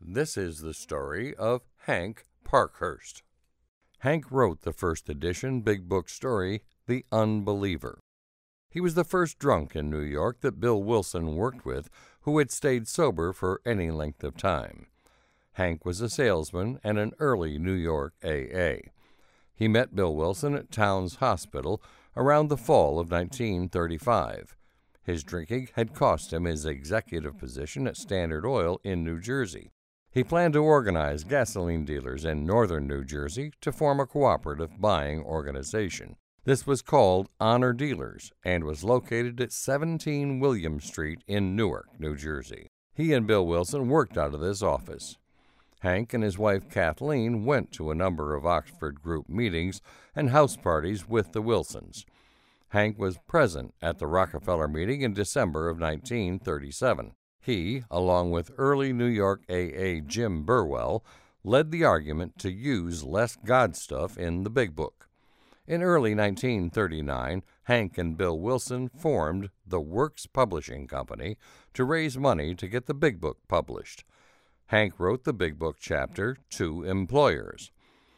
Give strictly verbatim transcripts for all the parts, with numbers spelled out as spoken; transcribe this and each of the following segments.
This is the story of Hank Parkhurst. Hank wrote the first edition Big Book story, The Unbeliever. He was the first drunk in New York that Bill Wilson worked with who had stayed sober for any length of time. Hank was a salesman and an early New York A A. He met Bill Wilson at Towns Hospital around the fall of nineteen thirty-five. His drinking had cost him his executive position at Standard Oil in New Jersey. He planned to organize gasoline dealers in northern New Jersey to form a cooperative buying organization. This was called Honor Dealers and was located at seventeen William Street in Newark, New Jersey. He and Bill Wilson worked out of this office. Hank and his wife Kathleen went to a number of Oxford group meetings and house parties with the Wilsons. Hank was present at the Rockefeller meeting in December of nineteen thirty-seven. He, along with early New York A A Jim Burwell, led the argument to use less God stuff in the Big Book. In early nineteen thirty-nine, Hank and Bill Wilson formed the Works Publishing Company to raise money to get the Big Book published. Hank wrote the Big Book chapter, Two Employers.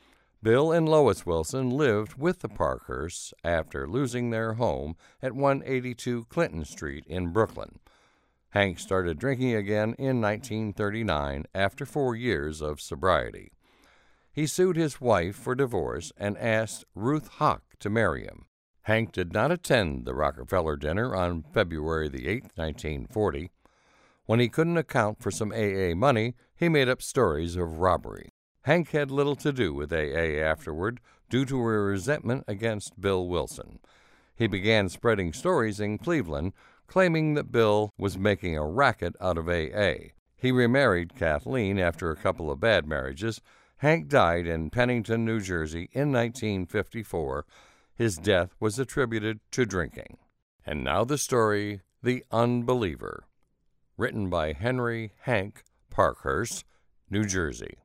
Bill and Lois Wilson lived with the Parkhursts after losing their home at one eighty-two Clinton Street in Brooklyn. Hank started drinking again in nineteen thirty-nine after four years of sobriety. He sued his wife for divorce and asked Ruth Hock to marry him. Hank did not attend the Rockefeller dinner on February the eighth, nineteen forty. When he couldn't account for some A A money, he made up stories of robbery. Hank had little to do with A A afterward due to a resentment against Bill Wilson. He began spreading stories in Cleveland, claiming that Bill was making a racket out of A A. He remarried Kathleen after a couple of bad marriages. Hank died in Pennington, New Jersey in nineteen fifty-four. His death was attributed to drinking. And now the story, The Unbeliever, written by Henry Hank Parkhurst, New Jersey.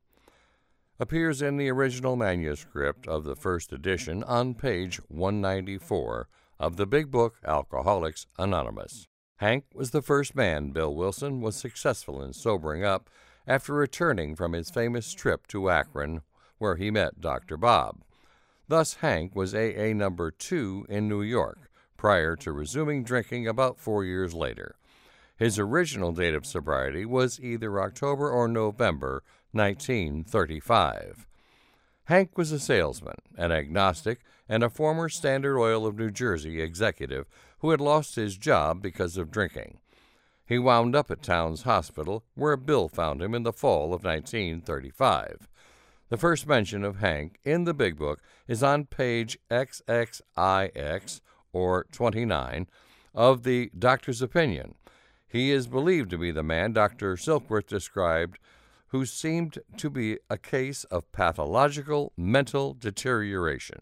Appears in the original manuscript of the first edition on page one ninety-four of the Big Book Alcoholics Anonymous. Hank was the first man Bill Wilson was successful in sobering up after returning from his famous trip to Akron, where he met Doctor Bob. Thus, Hank was A A number two in New York, prior to resuming drinking about four years later. His original date of sobriety was either October or November nineteen thirty-five. Hank was a salesman, an agnostic, and a former Standard Oil of New Jersey executive who had lost his job because of drinking. He wound up at Towns Hospital, where Bill found him in the fall of nineteen thirty-five. The first mention of Hank in the Big Book is on page X X I X, or twenty-nine, of the Doctor's Opinion. He is believed to be the man Doctor Silkworth described who seemed to be a case of pathological mental deterioration.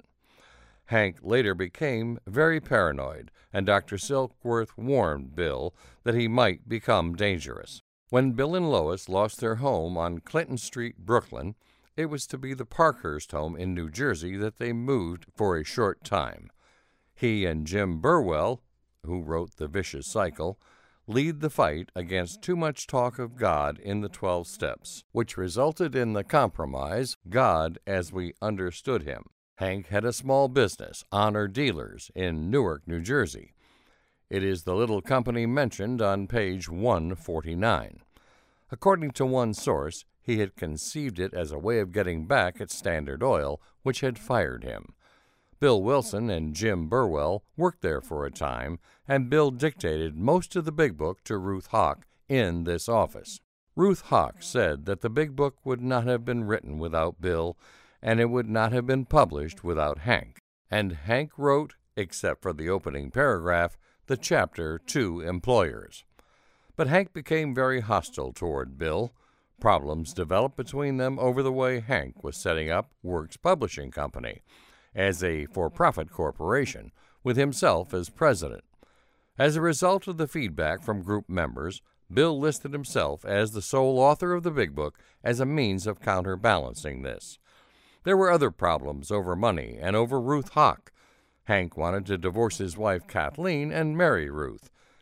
Hank later became very paranoid, and Doctor Silkworth warned Bill that he might become dangerous. When Bill and Lois lost their home on Clinton Street, Brooklyn, it was to be the Parkhurst home in New Jersey that they moved for a short time. He and Jim Burwell, who wrote The Vicious Cycle, lead the fight against too much talk of God in the twelve Steps, which resulted in the compromise, God as We Understood Him. Hank had a small business, Honor Dealers, in Newark, New Jersey. It is the little company mentioned on page one forty-nine. According to one source, he had conceived it as a way of getting back at Standard Oil, which had fired him. Bill Wilson and Jim Burwell worked there for a time, and Bill dictated most of the Big Book to Ruth Hock in this office. Ruth Hock said that the Big Book would not have been written without Bill, and it would not have been published without Hank. And Hank wrote, except for the opening paragraph, the chapter Two Employers. But Hank became very hostile toward Bill. Problems developed between them over the way Hank was setting up Works Publishing Company as a for-profit corporation, with himself as president. As a result of the feedback from group members, Bill listed himself as the sole author of the Big Book as a means of counterbalancing this. There were other problems over money and over Ruth Hock. Hank wanted to divorce his wife Kathleen and marry Ruth,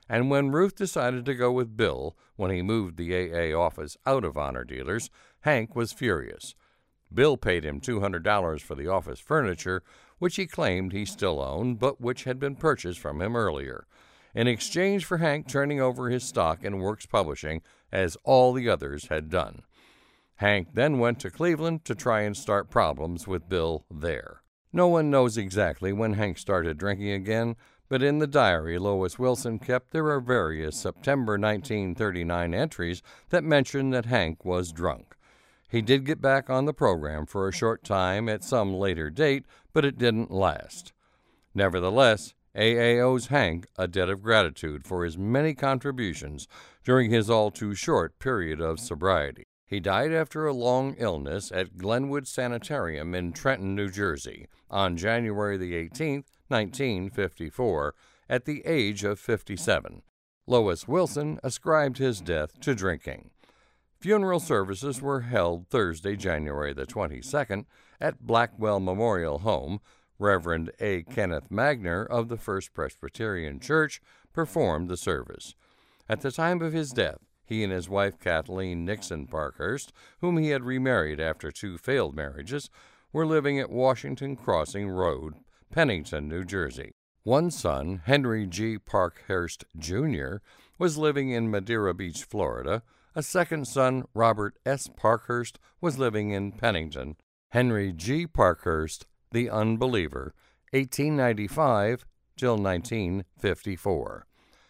And when Ruth decided to go with Bill when he moved the A A office out of Honor Dealers, Hank was furious. Bill paid him two hundred dollars for the office furniture, which he claimed he still owned, but which had been purchased from him earlier, in exchange for Hank turning over his stock in Works Publishing, as all the others had done. Hank then went to Cleveland to try and start problems with Bill there. No one knows exactly when Hank started drinking again, but in the diary Lois Wilson kept there are various September nineteen thirty-nine entries that mention that Hank was drunk. He did get back on the program for a short time at some later date, but it didn't last. Nevertheless, A A owes Hank a debt of gratitude for his many contributions during his all-too-short period of sobriety. He died after a long illness at Glenwood Sanitarium in Trenton, New Jersey, on January the eighteenth, nineteen fifty-four, at the age of fifty-seven. Lois Wilson ascribed his death to drinking. Funeral services were held Thursday, January the twenty-second, at Blackwell Memorial Home. Reverend A. Kenneth Magner of the First Presbyterian Church performed the service. At the time of his death, he and his wife Kathleen Nixon Parkhurst, whom he had remarried after two failed marriages, were living at Washington Crossing Road, Pennington, New Jersey. One son, Henry G. Parkhurst, Junior, was living in Madeira Beach, Florida. A second son, Robert S. Parkhurst, was living in Pennington. Henry G. Parkhurst, the Unbeliever, eighteen ninety-five till nineteen fifty-four.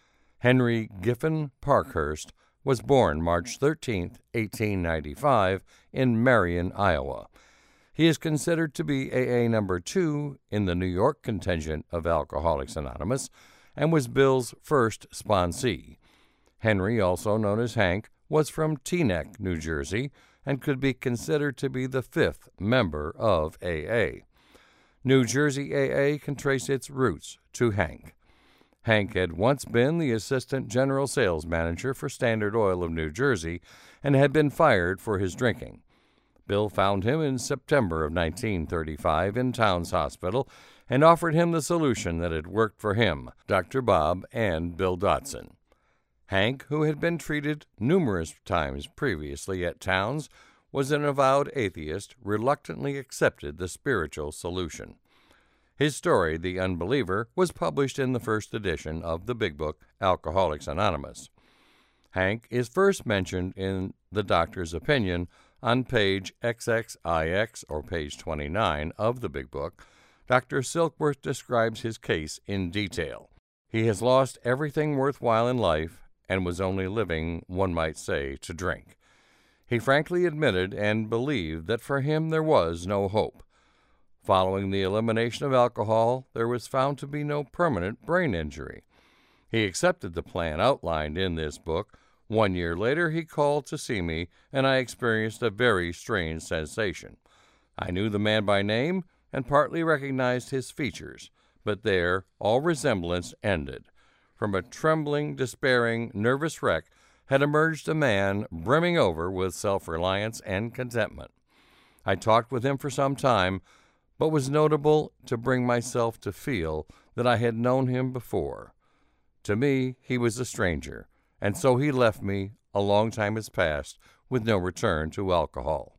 Henry Giffen Parkhurst was born March thirteenth, eighteen ninety-five, in Marion, Iowa. He is considered to be A A number two in the New York contingent of Alcoholics Anonymous and was Bill's first sponsee. Henry, also known as Hank, was from Teaneck, New Jersey, and could be considered to be the fifth member of A A. New Jersey A A can trace its roots to Hank. Hank had once been the assistant general sales manager for Standard Oil of New Jersey and had been fired for his drinking. Bill found him in September of nineteen thirty-five in Towns Hospital and offered him the solution that had worked for him, Doctor Bob, and Bill Dotson. Hank, who had been treated numerous times previously at Towns, was an avowed atheist, reluctantly accepted the spiritual solution. His story, The Unbeliever, was published in the first edition of the big book, Alcoholics Anonymous. Hank is first mentioned in the doctor's opinion on page X X I X, or page twenty-nine, of the big book. Doctor Silkworth describes his case in detail. He has lost everything worthwhile in life and was only living, one might say, to drink. He frankly admitted and believed that for him there was no hope. Following the elimination of alcohol, there was found to be no permanent brain injury. He accepted the plan outlined in this book. One year later, he called to see me, and I experienced a very strange sensation. I knew the man by name and partly recognized his features, but there all resemblance ended. From a trembling, despairing, nervous wreck had emerged a man brimming over with self-reliance and contentment. I talked with him for some time, but was notable to bring myself to feel that I had known him before. To me, he was a stranger, and so he left me, a long time has passed, with no return to alcohol.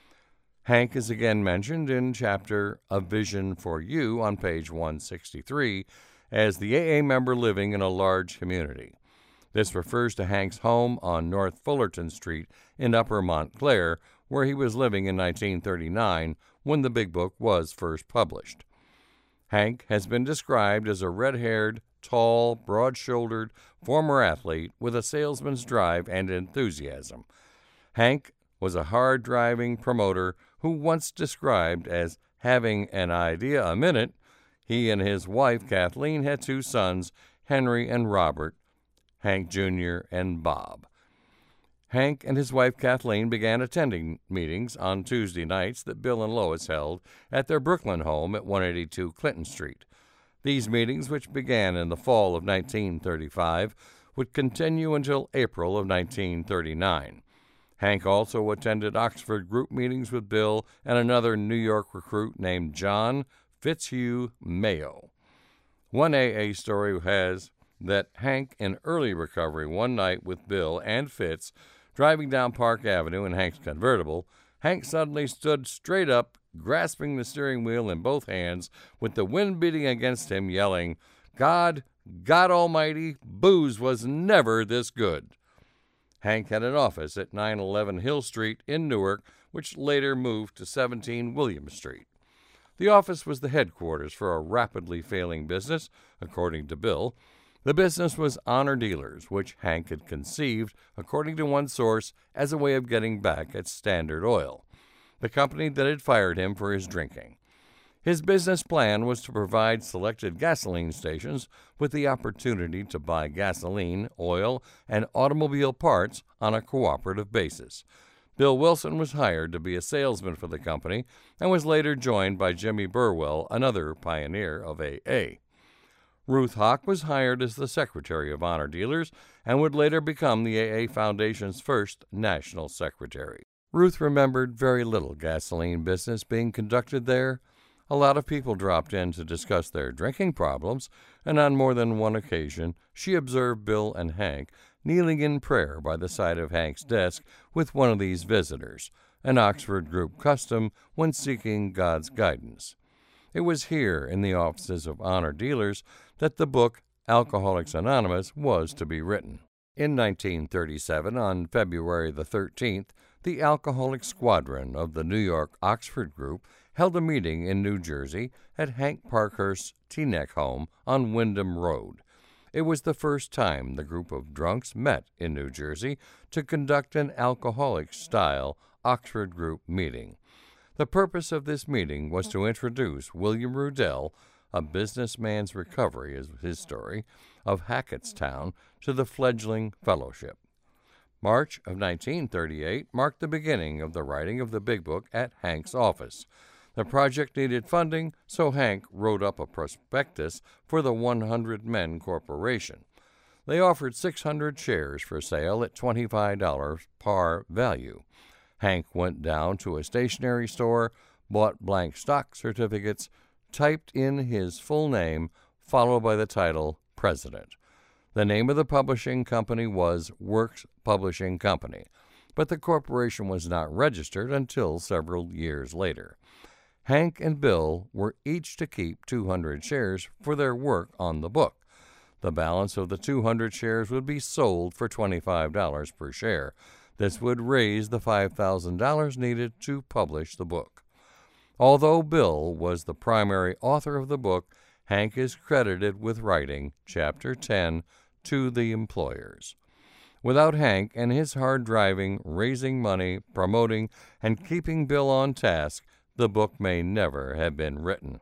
Hank is again mentioned in chapter A Vision for You on page one sixty-three as the A A member living in a large community. This refers to Hank's home on North Fullerton Street in Upper Montclair, where he was living in nineteen thirty-nine when the big book was first published. Hank has been described as a red-haired, tall, broad-shouldered former athlete with a salesman's drive and enthusiasm. Hank was a hard-driving promoter who once described as having an idea a minute. He and his wife Kathleen had two sons, Henry and Robert, Hank Junior and Bob. Hank and his wife Kathleen began attending meetings on Tuesday nights that Bill and Lois held at their Brooklyn home at one eighty-two Clinton Street. These meetings, which began in the fall of nineteen thirty-five, would continue until April of nineteen thirty-nine. Hank also attended Oxford group meetings with Bill and another New York recruit named John Fitzhugh Mayo. One A A story has that Hank, in early recovery one night with Bill and Fitz, driving down Park Avenue in Hank's convertible, Hank suddenly stood straight up, grasping the steering wheel in both hands, with the wind beating against him, yelling, "God, God Almighty, booze was never this good." Hank had an office at nine eleven Hill Street in Newark, which later moved to seventeen William Street. The office was the headquarters for a rapidly failing business, according to Bill. The business was Honor Dealers, which Hank had conceived, according to one source, as a way of getting back at Standard Oil, the company that had fired him for his drinking. His business plan was to provide selected gasoline stations with the opportunity to buy gasoline, oil, and automobile parts on a cooperative basis. Bill Wilson was hired to be a salesman for the company and was later joined by Jimmy Burwell, another pioneer of A A. Ruth Hawk was hired as the secretary of Honor Dealers and would later become the A A Foundation's first national secretary. Ruth remembered very little gasoline business being conducted there. A lot of people dropped in to discuss their drinking problems, and on more than one occasion she observed Bill and Hank kneeling in prayer by the side of Hank's desk with one of these visitors, an Oxford group custom when seeking God's guidance. It was here in the offices of Honor Dealers that the book Alcoholics Anonymous was to be written. In nineteen thirty-seven, on February the thirteenth, the Alcoholic Squadron of the New York Oxford Group held a meeting in New Jersey at Hank Parkhurst's Teaneck home on Wyndham Road. It was the first time the group of drunks met in New Jersey to conduct an alcoholic-style Oxford Group meeting. The purpose of this meeting was to introduce William Rudell, A Businessman's Recovery is his story, of Hackettstown, to the fledgling fellowship. March of nineteen thirty-eight marked the beginning of the writing of the Big Book at Hank's office. The project needed funding, so Hank wrote up a prospectus for the one hundred Men Corporation. They offered six hundred shares for sale at twenty-five dollars par value. Hank went down to a stationery store, bought blank stock certificates, typed in his full name, followed by the title President. The name of the publishing company was Works Publishing Company, but the corporation was not registered until several years later. Hank and Bill were each to keep two hundred shares for their work on the book. The balance of the two hundred shares would be sold for twenty-five dollars per share. This would raise the five thousand dollars needed to publish the book. Although Bill was the primary author of the book, Hank is credited with writing Chapter ten, To the Employers. Without Hank and his hard driving, raising money, promoting, and keeping Bill on task, the book may never have been written.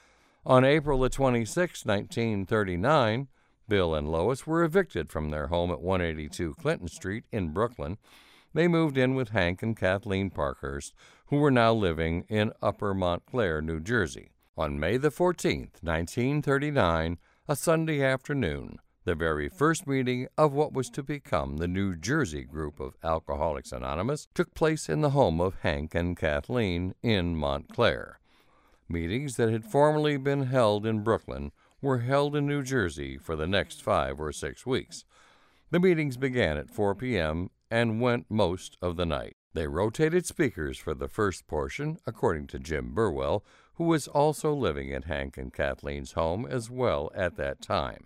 On April the twenty-sixth, nineteen thirty-nine, Bill and Lois were evicted from their home at one eighty-two Clinton Street in Brooklyn. They moved in with Hank and Kathleen Parkhurst, who were now living in Upper Montclair, New Jersey. On May the fourteenth, nineteen thirty-nine, a Sunday afternoon, the very first meeting of what was to become the New Jersey group of Alcoholics Anonymous took place in the home of Hank and Kathleen in Montclair. Meetings that had formerly been held in Brooklyn were held in New Jersey for the next five or six weeks. The meetings began at four p.m. and went most of the night. They rotated speakers for the first portion, according to Jim Burwell, who was also living at Hank and Kathleen's home as well at that time.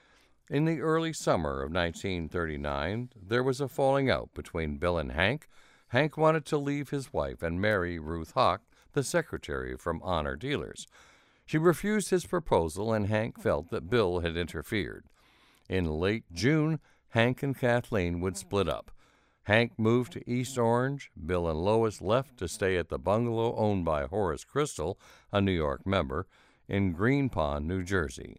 In the early summer of nineteen thirty-nine, there was a falling out between Bill and Hank. Hank wanted to leave his wife and marry Ruth Hawk, the secretary from Honor Dealers. She refused his proposal, and Hank felt that Bill had interfered. In late June, Hank and Kathleen would split up. Hank moved to East Orange. Bill and Lois left to stay at the bungalow owned by Horace Crystal, a New York member, in Green Pond, New Jersey.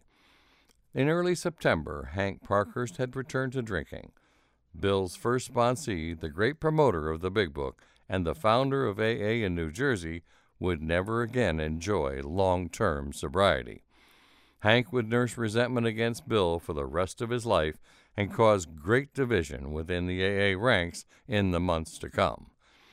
In early September, Hank Parkhurst had returned to drinking. Bill's first sponsee, the great promoter of the Big Book and the founder of A A in New Jersey, would never again enjoy long-term sobriety. Hank would nurse resentment against Bill for the rest of his life and cause great division within the A A ranks in the months to come.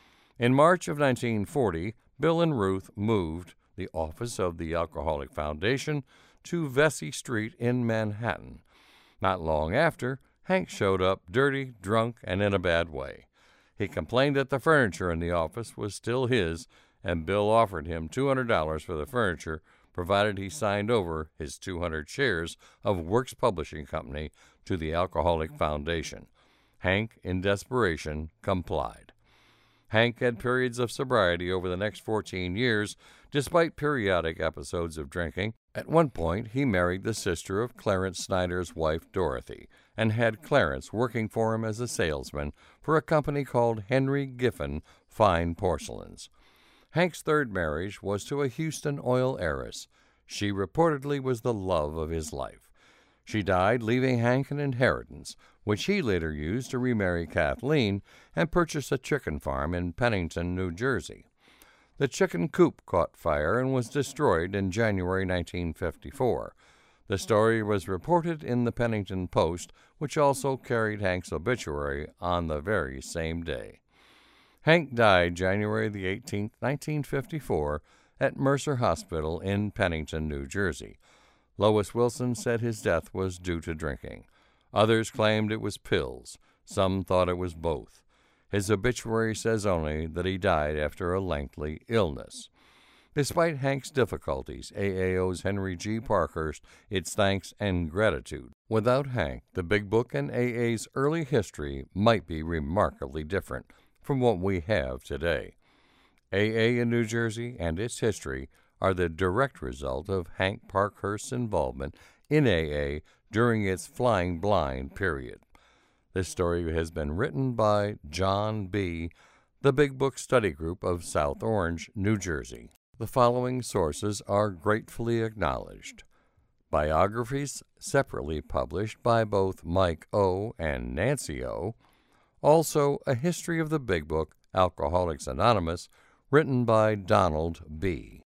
In March of nineteen forty, Bill and Ruth moved the office of the Alcoholic Foundation to Vesey Street in Manhattan. Not long after, Hank showed up dirty, drunk, and in a bad way. He complained that the furniture in the office was still his, and Bill offered him two hundred dollars for the furniture, provided he signed over his two hundred shares of Works Publishing Company to the Alcoholic Foundation. Hank, in desperation, complied. Hank had periods of sobriety over the next fourteen years, despite periodic episodes of drinking. At one point, he married the sister of Clarence Snyder's wife, Dorothy, and had Clarence working for him as a salesman for a company called Henry Giffen Fine Porcelains. Hank's third marriage was to a Houston oil heiress. She reportedly was the love of his life. She died, leaving Hank an inheritance, which he later used to remarry Kathleen and purchase a chicken farm in Pennington, New Jersey. The chicken coop caught fire and was destroyed in January nineteen fifty-four. The story was reported in the Pennington Post, which also carried Hank's obituary on the very same day. Hank died January the eighteenth, nineteen fifty-four, at Mercer Hospital in Pennington, New Jersey. Lois Wilson said his death was due to drinking. Others claimed it was pills. Some thought it was both. His obituary says only that he died after a lengthy illness. Despite Hank's difficulties, A A owes Henry G. Parkhurst its thanks and gratitude. Without Hank, the Big Book and A A's early history might be remarkably different from what we have today. A A in New Jersey and its history are the direct result of Hank Parkhurst's involvement in A A during its flying blind period. This story has been written by John B., the Big Book Study Group of South Orange, New Jersey. The following sources are gratefully acknowledged. Biographies separately published by both Mike O. and Nancy O. Also, A History of the Big Book, Alcoholics Anonymous, written by Donald B.